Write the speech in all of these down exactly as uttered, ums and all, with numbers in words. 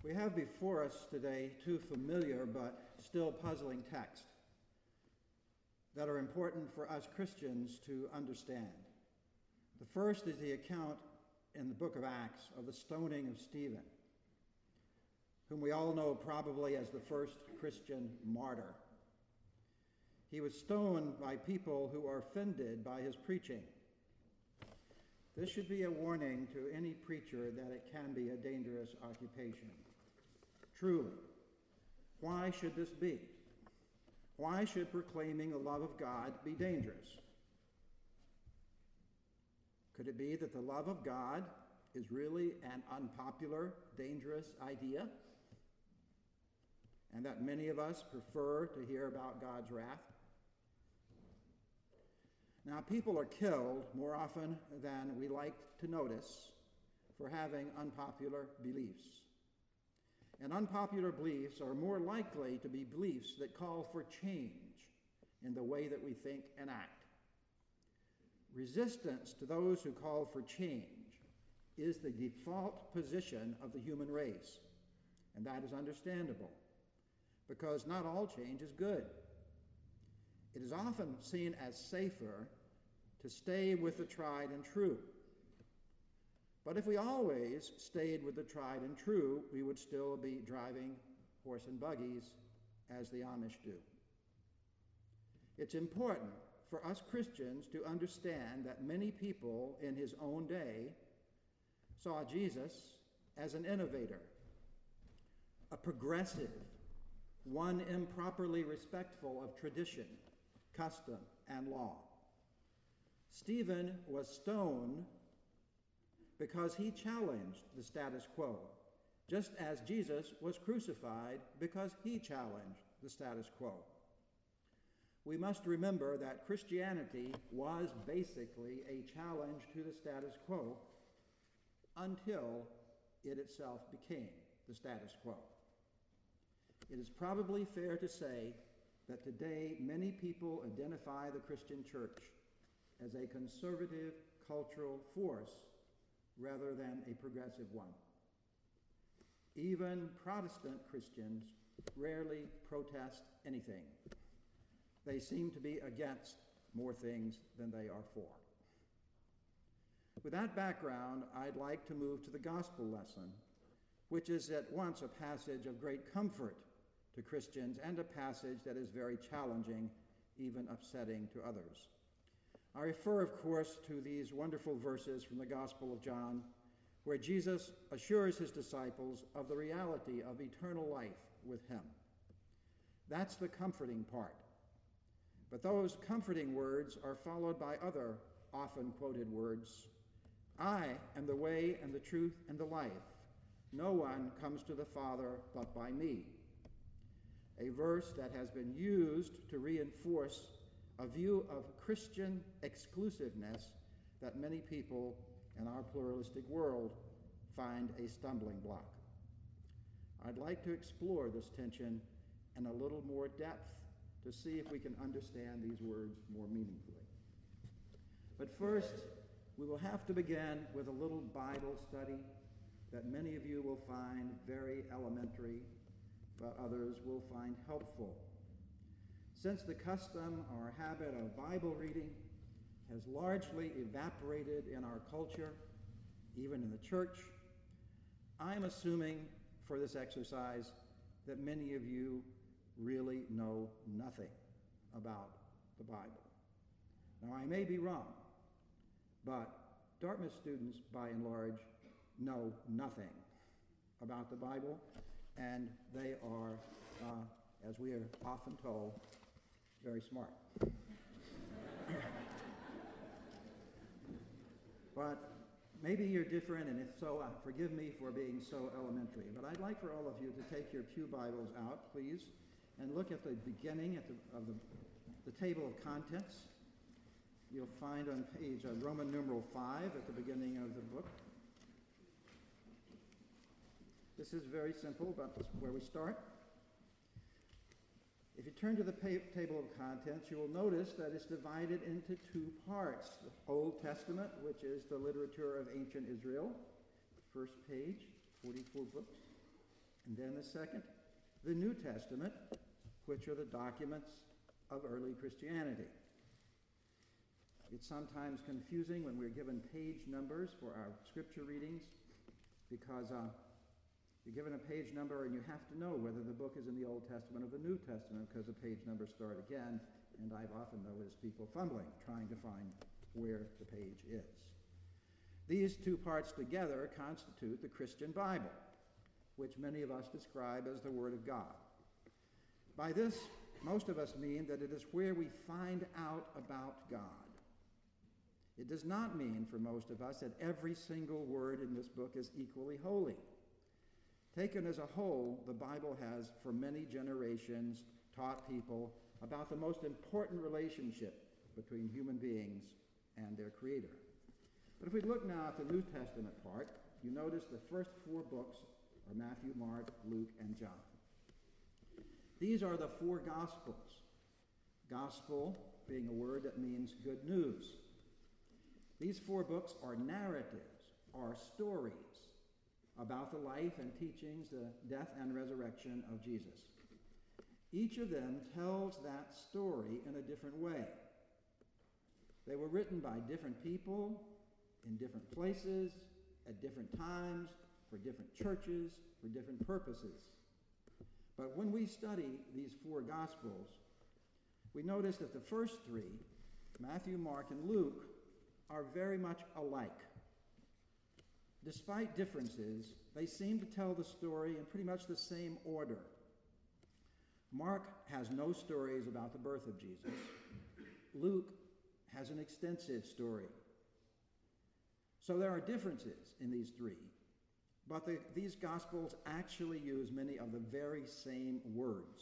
We have before us today two familiar but still puzzling texts that are important for us Christians to understand. The first is the account in the book of Acts of the stoning of Stephen, whom we all know probably as the first Christian martyr. He was stoned by people who are offended by his preaching. This should be a warning to any preacher that it can be a dangerous occupation. Truly, why should this be? Why should proclaiming the love of God be dangerous? Could it be that the love of God is really an unpopular, dangerous idea, and that many of us prefer to hear about God's wrath? Now, people are killed more often than we like to notice for having unpopular beliefs. And unpopular beliefs are more likely to be beliefs that call for change in the way that we think and act. Resistance to those who call for change is the default position of the human race, and that is understandable, because not all change is good. It is often seen as safer to stay with the tried and true. But if we always stayed with the tried and true, we would still be driving horse and buggies as the Amish do. It's important for us Christians to understand that many people in his own day saw Jesus as an innovator, a progressive, one improperly respectful of tradition, custom, and law. Stephen was stoned because he challenged the status quo, just as Jesus was crucified because he challenged the status quo. We must remember that Christianity was basically a challenge to the status quo until it itself became the status quo. It is probably fair to say that today many people identify the Christian church as a conservative cultural force rather than a progressive one. Even Protestant Christians rarely protest anything. They seem to be against more things than they are for. With that background, I'd like to move to the gospel lesson, which is at once a passage of great comfort to Christians and a passage that is very challenging, even upsetting to others. I refer, of course, to these wonderful verses from the Gospel of John, where Jesus assures his disciples of the reality of eternal life with him. That's the comforting part. But those comforting words are followed by other often quoted words. I am the way and the truth and the life. No one comes to the Father but by me. A verse that has been used to reinforce a view of Christian exclusiveness that many people in our pluralistic world find a stumbling block. I'd like to explore this tension in a little more depth to see if we can understand these words more meaningfully. But first, we will have to begin with a little Bible study that many of you will find very elementary, but others will find helpful. Since the custom or habit of Bible reading has largely evaporated in our culture, even in the church, I'm assuming for this exercise that many of you really know nothing about the Bible. Now, I may be wrong, but Dartmouth students, by and large, know nothing about the Bible, and they are, uh, as we are often told, very smart. But maybe you're different, and if so, uh, forgive me for being so elementary. But I'd like for all of you to take your pew Bibles out, please, and look at the beginning at the, of the, the table of contents. You'll find on page uh, Roman numeral five at the beginning of the book. This is very simple, but this is where we start. If you turn to the pa- table of contents, you will notice that it's divided into two parts. The Old Testament, which is the literature of ancient Israel, first page, forty-four books, And then the second, the New Testament, which are the documents of early Christianity. It's sometimes confusing when we're given page numbers for our scripture readings because uh, you're given a page number and you have to know whether the book is in the Old Testament or the New Testament because the page numbers start again, and I've often noticed people fumbling trying to find where the page is. These two parts together constitute the Christian Bible, which many of us describe as the Word of God. By this, most of us mean that it is where we find out about God. It does not mean for most of us that every single word in this book is equally holy. Taken as a whole, the Bible has, for many generations, taught people about the most important relationship between human beings and their Creator. But if we look now at the New Testament part, you notice the first four books are Matthew, Mark, Luke, and John. These are the four Gospels. Gospel being a word that means good news. These four books are narratives, are stories about the life and teachings, the death and resurrection of Jesus. Each of them tells that story in a different way. They were written by different people, in different places, at different times, for different churches, for different purposes. But when we study these four Gospels, we notice that the first three, Matthew, Mark, and Luke, are very much alike. Despite differences, they seem to tell the story in pretty much the same order. Mark has no stories about the birth of Jesus. Luke has an extensive story. So there are differences in these three, but the, these Gospels actually use many of the very same words.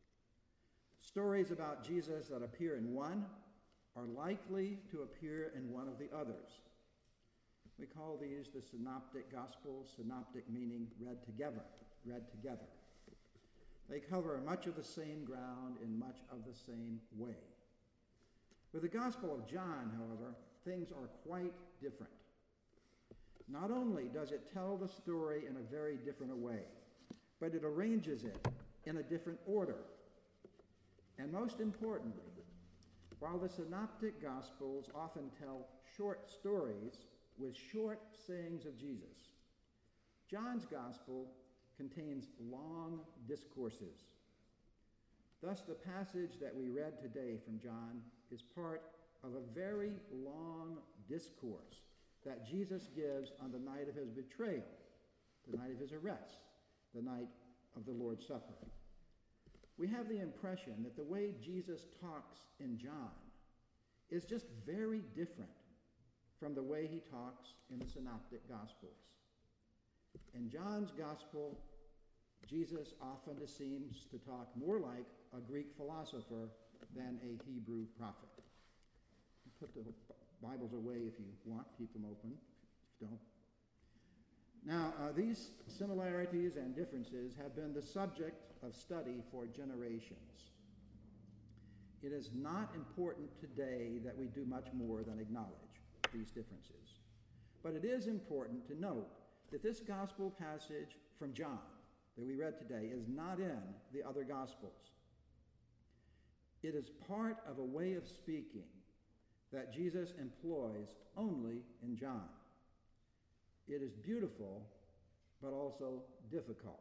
Stories about Jesus that appear in one are likely to appear in one of the others. We call these the synoptic Gospels, synoptic meaning read together, read together. They cover much of the same ground in much of the same way. With the Gospel of John, however, things are quite different. Not only does it tell the story in a very different way, but it arranges it in a different order. And most importantly, while the synoptic Gospels often tell short stories with short sayings of Jesus, John's Gospel contains long discourses. Thus, the passage that we read today from John is part of a very long discourse that Jesus gives on the night of his betrayal, the night of his arrest, the night of the Lord's Supper. We have the impression that the way Jesus talks in John is just very different from the way he talks in the Synoptic Gospels. In John's Gospel, Jesus often seems to talk more like a Greek philosopher than a Hebrew prophet. Put the Bibles away if you want, keep them open, if you don't. Now, uh, these similarities and differences have been the subject of study for generations. It is not important today that we do much more than acknowledge these differences. But it is important to note that this gospel passage from John that we read today is not in the other Gospels. It is part of a way of speaking that Jesus employs only in John. It is beautiful, but also difficult.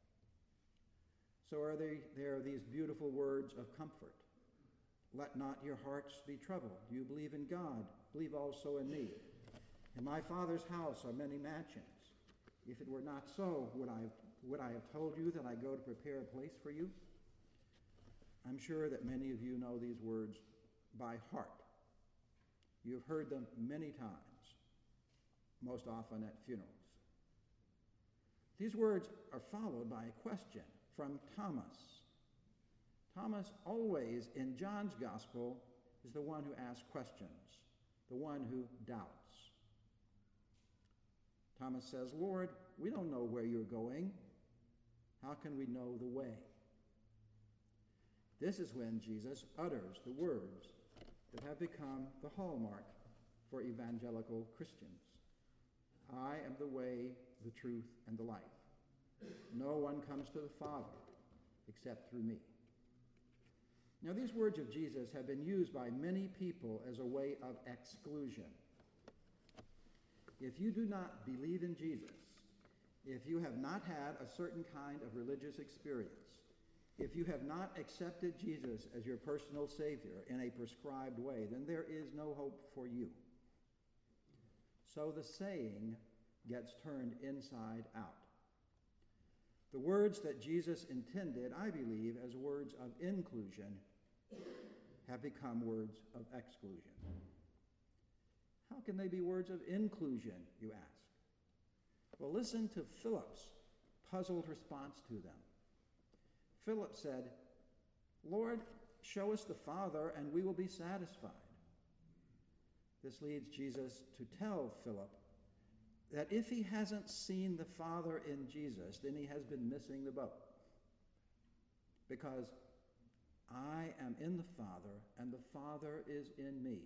So are there, there are these beautiful words of comfort. Let not your hearts be troubled. You believe in God, believe also in me. In my Father's house are many mansions. If it were not so, would I have, would I have told you that I go to prepare a place for you? I'm sure that many of you know these words by heart. You've heard them many times, most often at funerals. These words are followed by a question from Thomas. Thomas, always in John's gospel, is the one who asks questions, the one who doubts. Thomas says, Lord, we don't know where you're going. How can we know the way? This is when Jesus utters the words that have become the hallmark for evangelical Christians. I am the way, the truth, and the life. no one comes to the Father except through me. Now, these words of Jesus have been used by many people as a way of exclusion. If you do not believe in Jesus, if you have not had a certain kind of religious experience, if you have not accepted Jesus as your personal Savior in a prescribed way, then there is no hope for you. So the saying gets turned inside out. The words that Jesus intended, I believe, as words of inclusion have become words of exclusion. How can they be words of inclusion, you ask? Well, listen to Philip's puzzled response to them. Philip said, "Lord, show us the Father, and we will be satisfied." This leads Jesus to tell Philip that if he hasn't seen the Father in Jesus, then he has been missing the boat. Because I am in the Father, and the Father is in me.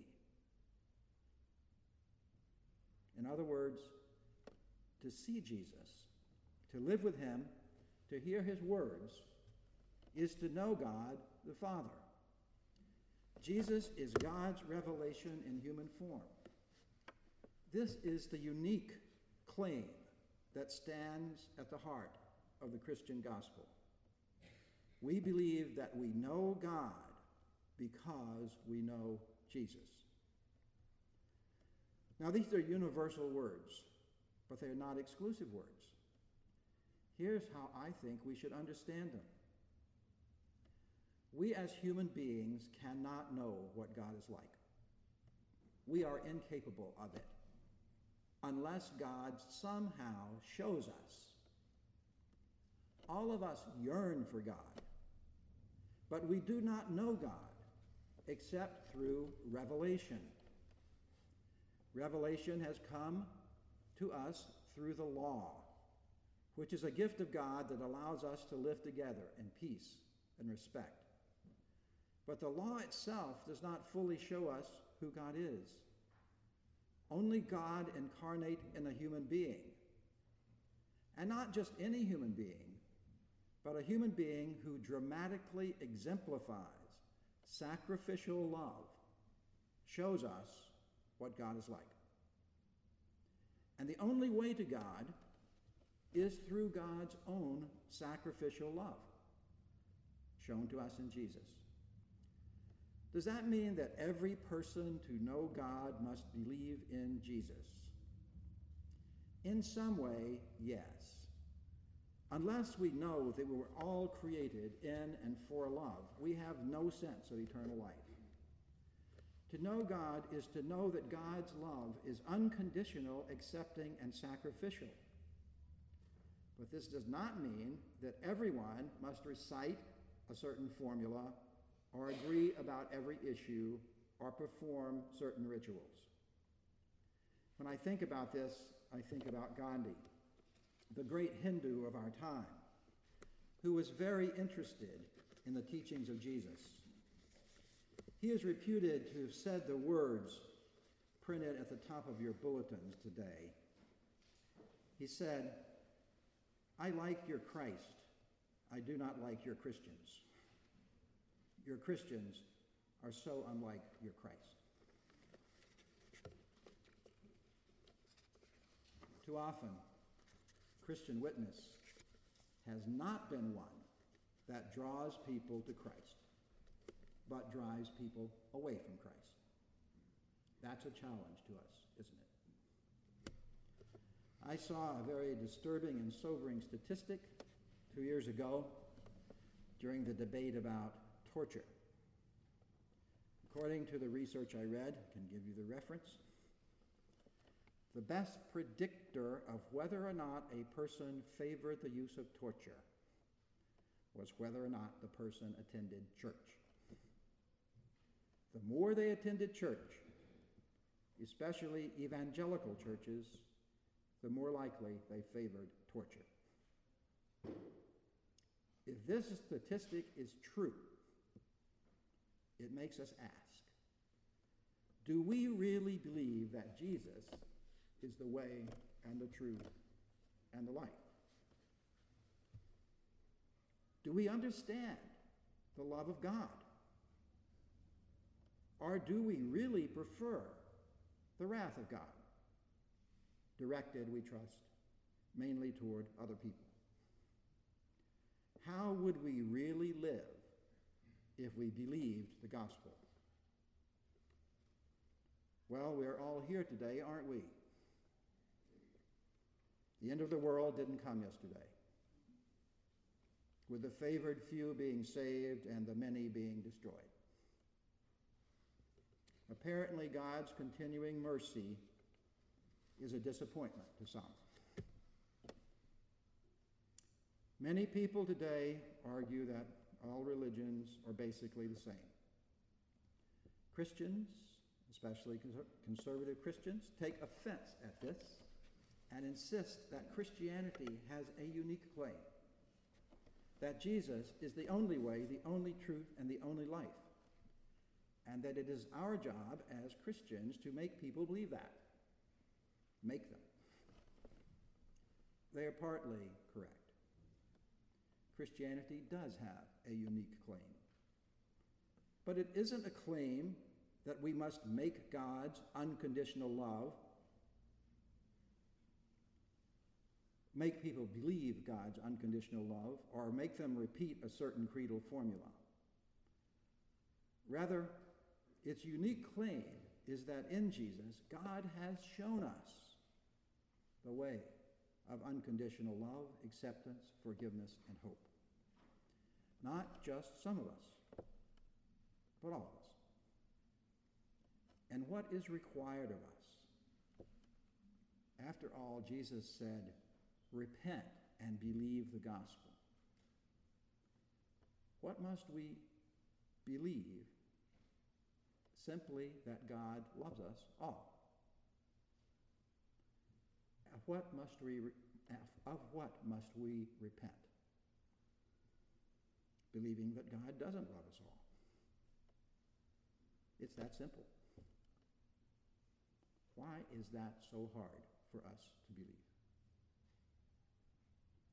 In other words, to see Jesus, to live with him, to hear his words, is to know God the Father. Jesus is God's revelation in human form. This is the unique claim that stands at the heart of the Christian gospel. We believe that we know God because we know Jesus. Now, these are universal words, but they're not exclusive words. Here's how I think we should understand them. We as human beings cannot know what God is like. We are incapable of it unless God somehow shows us. All of us yearn for God, but we do not know God except through revelation. Revelation has come to us through the law, which is a gift of God that allows us to live together in peace and respect. But the law itself does not fully show us who God is. Only God incarnate in a human being, and not just any human being, but a human being who dramatically exemplifies sacrificial love, shows us what God is like. And the only way to God is through God's own sacrificial love, shown to us in Jesus. Does that mean that every person to know God must believe in Jesus? In some way, yes. Unless we know that we were all created in and for love, we have no sense of eternal life. To know God is to know that God's love is unconditional, accepting, and sacrificial. But this does not mean that everyone must recite a certain formula or agree about every issue or perform certain rituals. When I think about this, I think about Gandhi, the great Hindu of our time, who was very interested in the teachings of Jesus. He is reputed to have said the words printed at the top of your bulletins today. He said, "I like your Christ. I do not like your Christians. Your Christians are so unlike your Christ." Too often, Christian witness has not been one that draws people to Christ, but drives people away from Christ. That's a challenge to us, isn't it? I saw a very disturbing and sobering statistic two years ago during the debate about torture. According to the research I read, I can give you the reference, the best predictor of whether or not a person favored the use of torture was whether or not the person attended church. The more they attended church, especially evangelical churches, the more likely they favored torture. If this statistic is true, it makes us ask, do we really believe that Jesus is the way and the truth and the life? Do we understand the love of God? Or do we really prefer the wrath of God, directed, we trust, mainly toward other people? How would we really live if we believed the gospel? Well, we're all here today, aren't we? The end of the world didn't come yesterday, with the favored few being saved and the many being destroyed. Apparently, God's continuing mercy is a disappointment to some. Many people today argue that all religions are basically the same. Christians, especially conservative Christians, take offense at this and insist that Christianity has a unique claim, that Jesus is the only way, the only truth, and the only life, and that it is our job as Christians to make people believe that. Make them. They are partly correct. Christianity does have a unique claim. But it isn't a claim that we must make God's unconditional love, make people believe God's unconditional love, or make them repeat a certain creedal formula. Rather, its unique claim is that in Jesus, God has shown us the way of unconditional love, acceptance, forgiveness, and hope. Not just some of us, but all of us. And what is required of us? After all, Jesus said, repent and believe the gospel. What must we believe? Simply that God loves us all. Of what must we, of what must we repent? Believing that God doesn't love us all. It's that simple. Why is that so hard for us to believe?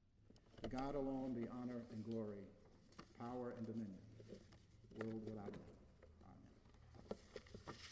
To God alone be honor and glory, power and dominion, world without end.